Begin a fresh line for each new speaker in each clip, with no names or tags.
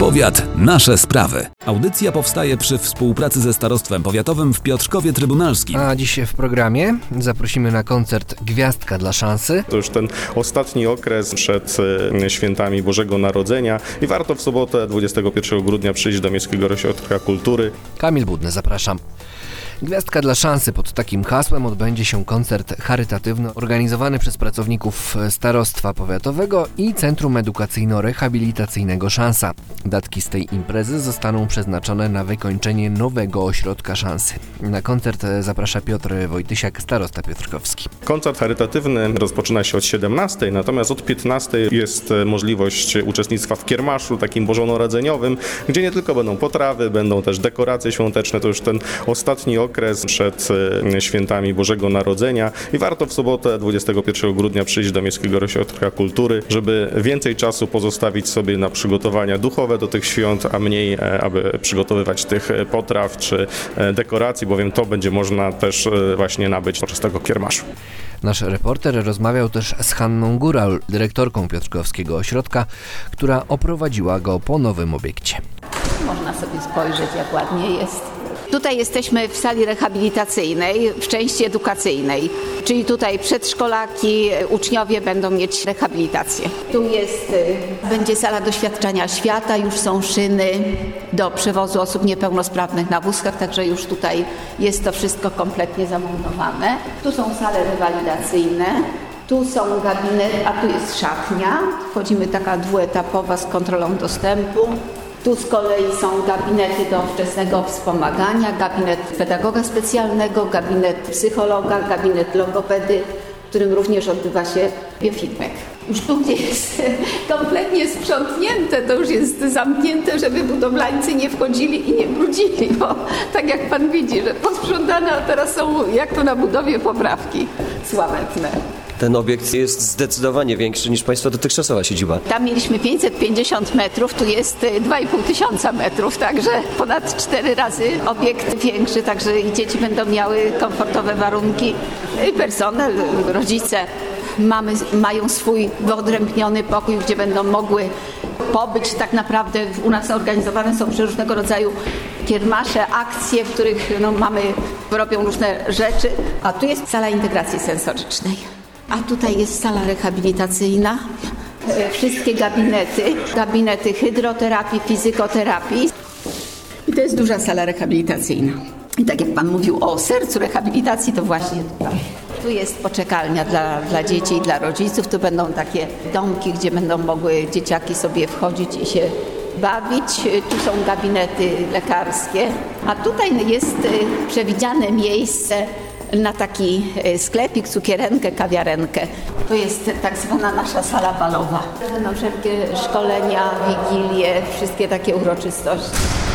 Powiat, nasze sprawy. Audycja powstaje przy współpracy ze Starostwem Powiatowym w Piotrkowie Trybunalskim.
A dziś w programie zaprosimy na koncert Gwiazdka dla szansy.
To już ten ostatni okres przed świętami Bożego Narodzenia i warto w sobotę 21 grudnia przyjść do Miejskiego Ośrodka Kultury.
Kamil Budny, zapraszam. Gwiazdka dla szansy. Pod takim hasłem odbędzie się koncert charytatywny organizowany przez pracowników Starostwa Powiatowego i Centrum Edukacyjno-Rehabilitacyjnego Szansa. Datki z tej imprezy zostaną przeznaczone na wykończenie nowego ośrodka Szansy. Na koncert zaprasza Piotr Wojtysiak, starosta piotrkowski.
Koncert charytatywny rozpoczyna się od 17, natomiast od 15 jest możliwość uczestnictwa w kiermaszu takim bożonarodzeniowym, gdzie nie tylko będą potrawy, będą też dekoracje świąteczne. To już ten ostatni okres przed świętami Bożego Narodzenia i warto w sobotę 21 grudnia przyjść do Miejskiego Ośrodka Kultury, żeby więcej czasu pozostawić sobie na przygotowania duchowe do tych świąt, a mniej aby przygotowywać tych potraw czy dekoracji, bowiem to będzie można też właśnie nabyć podczas tego kiermaszu.
Nasz reporter rozmawiał też z Hanną Góral, dyrektorką Piotrkowskiego Ośrodka, która oprowadziła go po nowym obiekcie.
Można sobie spojrzeć, jak ładnie jest. Tutaj jesteśmy w sali rehabilitacyjnej, w części edukacyjnej, czyli tutaj przedszkolaki, uczniowie będą mieć rehabilitację. Tu będzie sala doświadczania świata, już są szyny do przewozu osób niepełnosprawnych na wózkach, także już tutaj jest to wszystko kompletnie zamontowane. Tu są sale rewalidacyjne. Tu są gabinety, a tu jest szatnia. Wchodzimy taka dwuetapowa z kontrolą dostępu. Tu z kolei są gabinety do wczesnego wspomagania, gabinet pedagoga specjalnego, gabinet psychologa, gabinet logopedy, w którym również odbywa się biofeedback. Już tu, gdzie jest kompletnie sprzątnięte, to już jest zamknięte, żeby budowlańcy nie wchodzili i nie brudzili, bo tak jak pan widzi, że posprzątane, a teraz są jak to na budowie poprawki sławetne.
Ten obiekt jest zdecydowanie większy niż Państwa dotychczasowa siedziba.
Tam mieliśmy 550 metrów, tu jest 2500 metrów, także ponad 4 razy obiekt większy, także i dzieci będą miały komfortowe warunki, i personel, rodzice. Mają swój wyodrębniony pokój, gdzie będą mogły pobyć. Tak naprawdę u nas organizowane są różnego rodzaju kiermasze, akcje, w których robią różne rzeczy. A tu jest sala integracji sensorycznej. A tutaj jest sala rehabilitacyjna, wszystkie gabinety hydroterapii, fizykoterapii. I to jest duża sala rehabilitacyjna. I tak jak pan mówił o sercu rehabilitacji, to właśnie tutaj. Tu jest poczekalnia dla dzieci i dla rodziców. Tu będą takie domki, gdzie będą mogły dzieciaki sobie wchodzić i się bawić. Tu są gabinety lekarskie. A tutaj jest przewidziane miejsce na taki sklepik, cukierenkę, kawiarenkę. To jest tak zwana nasza sala balowa. Będą wszelkie szkolenia, wigilie, wszystkie takie uroczystości.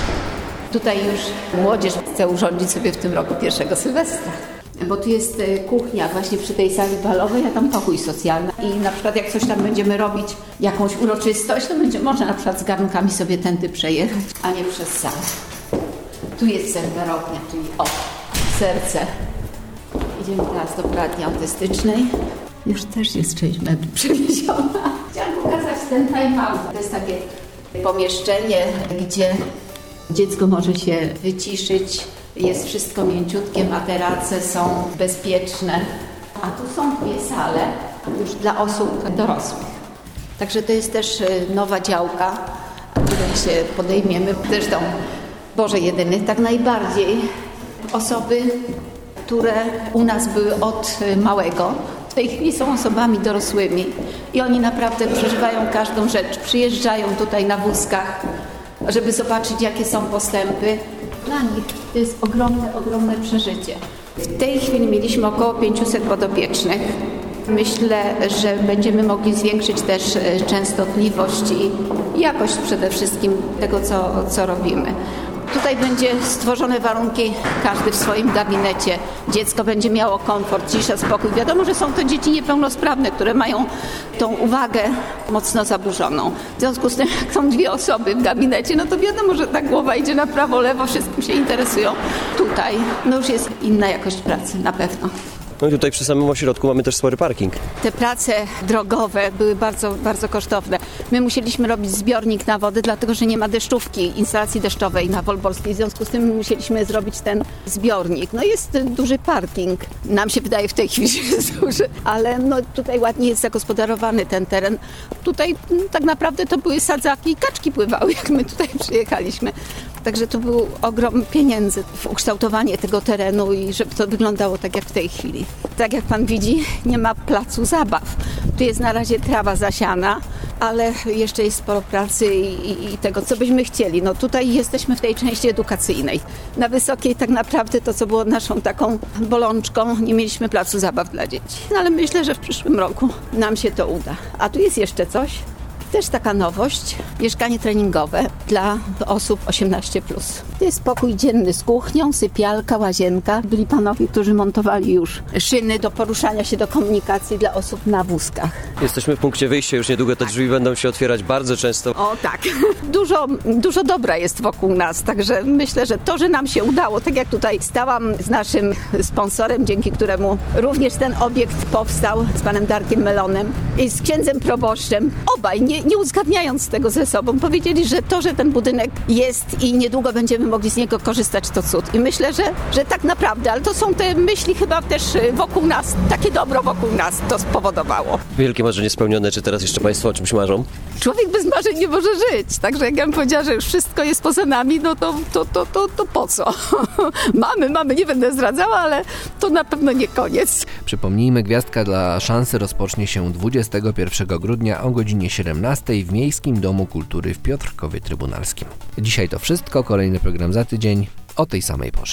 Tutaj już młodzież chce urządzić sobie w tym roku pierwszego Sylwestra. Bo tu jest kuchnia właśnie przy tej sali balowej, a tam pokój socjalny. I na przykład jak coś tam będziemy robić, jakąś uroczystość, to będzie można na przykład z garnkami sobie tędy przejechać, a nie przez salę. Tu jest serwerownia, czyli serce. Idziemy teraz do poradni autystycznej. Już też jest część mebli przewieziona. Chciałam pokazać ten time-out. To jest takie pomieszczenie, gdzie dziecko może się wyciszyć. Jest wszystko mięciutkie, materace są bezpieczne. A tu są 2 sale już dla osób dorosłych. Także to jest też nowa działka, której się podejmiemy. Zresztą, Boże jedyny, tak najbardziej osoby, które u nas były od małego, w tej chwili są osobami dorosłymi i oni naprawdę przeżywają każdą rzecz. Przyjeżdżają tutaj na wózkach, żeby zobaczyć, jakie są postępy. Dla nich to jest ogromne przeżycie. W tej chwili mieliśmy około 500 podopiecznych. Myślę, że będziemy mogli zwiększyć też częstotliwość i jakość przede wszystkim tego, co robimy. Tutaj będzie stworzone warunki, każdy w swoim gabinecie. Dziecko będzie miało komfort, ciszę, spokój. Wiadomo, że są to dzieci niepełnosprawne, które mają tą uwagę mocno zaburzoną. W związku z tym, jak są 2 osoby w gabinecie, no to wiadomo, że ta głowa idzie na prawo, lewo, wszystkim się interesują. Tutaj już jest inna jakość pracy, na pewno.
No i tutaj przy samym ośrodku mamy też spory parking.
Te prace drogowe były bardzo, bardzo kosztowne. My musieliśmy robić zbiornik na wodę, dlatego że nie ma deszczówki, instalacji deszczowej na Wolborskiej. W związku z tym musieliśmy zrobić ten zbiornik. No jest duży parking. Nam się wydaje w tej chwili, że jest duży, ale no tutaj ładnie jest zagospodarowany ten teren. Tutaj tak naprawdę to były sadzaki i kaczki pływały, jak my tutaj przyjechaliśmy. Także to był ogrom pieniędzy w ukształtowanie tego terenu i żeby to wyglądało tak jak w tej chwili. Tak jak pan widzi, nie ma placu zabaw. Tu jest na razie trawa zasiana, ale jeszcze jest sporo pracy i tego, co byśmy chcieli. No tutaj jesteśmy w tej części edukacyjnej. Na Wysokiej tak naprawdę to, co było naszą taką bolączką, nie mieliśmy placu zabaw dla dzieci. No ale myślę, że w przyszłym roku nam się to uda. A tu jest jeszcze coś. Też taka nowość, mieszkanie treningowe dla osób 18+. To jest pokój dzienny z kuchnią, sypialka, łazienka. Byli panowie, którzy montowali już szyny do poruszania się, do komunikacji dla osób na wózkach.
Jesteśmy w punkcie wyjścia, już niedługo te drzwi będą się otwierać bardzo często.
O tak, dużo dobra jest wokół nas, także myślę, że to, że nam się udało, tak jak tutaj stałam z naszym sponsorem, dzięki któremu również ten obiekt powstał, z panem Darkiem Melonem i z księdzem proboszczem, obaj nie uzgadniając tego ze sobą, powiedzieli, że to, że ten budynek jest i niedługo będziemy mogli z niego korzystać, to cud. I myślę, że tak naprawdę, ale to są te myśli chyba też wokół nas, takie dobro wokół nas to spowodowało.
Wielkie marzenie spełnione, czy teraz jeszcze państwo o czymś marzą?
Człowiek bez marzeń nie może żyć, także jak ja bym powiedziała, że już wszystko jest poza nami, no to po co? Mamy, nie będę zdradzała, ale to na pewno nie koniec.
Przypomnijmy, Gwiazdka dla szansy rozpocznie się 21 grudnia o godzinie 17 w Miejskim Domu Kultury w Piotrkowie Trybunalskim. Dzisiaj to wszystko, kolejny program za tydzień o tej samej porze.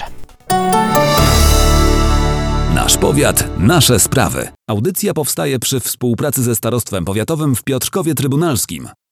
Nasz powiat, nasze sprawy. Audycja powstaje przy współpracy ze Starostwem Powiatowym w Piotrkowie Trybunalskim.